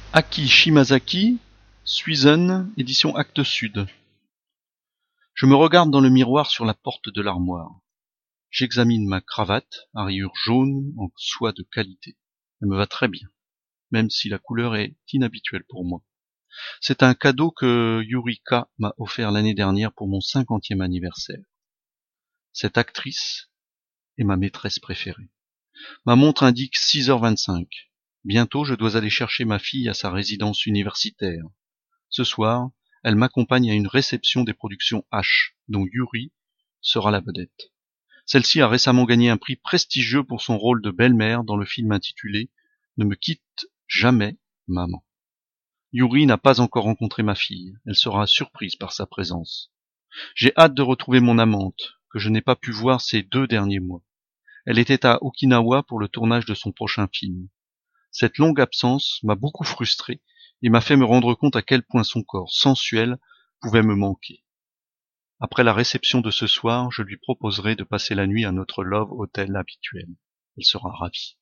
Aki Shimazaki, Suizen, édition Actes Sud. Je me regarde dans le miroir sur la porte de l'armoire. J'examine ma cravate, à rayures jaunes en soie de qualité. Elle me va très bien, même si la couleur est inhabituelle pour moi. C'est un cadeau que Yurika m'a offert l'année dernière pour mon 50e anniversaire. Cette actrice est ma maîtresse préférée. Ma montre indique 6h25. Bientôt, je dois aller chercher ma fille à sa résidence universitaire. Ce soir, elle m'accompagne à une réception des productions H, dont Yuri sera la vedette. Celle-ci a récemment gagné un prix prestigieux pour son rôle de belle-mère dans le film intitulé « Ne me quitte jamais, maman ». Yuri n'a pas encore rencontré ma fille, elle sera surprise par sa présence. J'ai hâte de retrouver mon amante, que je n'ai pas pu voir ces 2 derniers mois. Elle était à Okinawa pour le tournage de son prochain film. Cette longue absence m'a beaucoup frustré et m'a fait me rendre compte à quel point son corps sensuel pouvait me manquer. Après la réception de ce soir, je lui proposerai de passer la nuit à notre Love Hotel habituel. Elle sera ravie.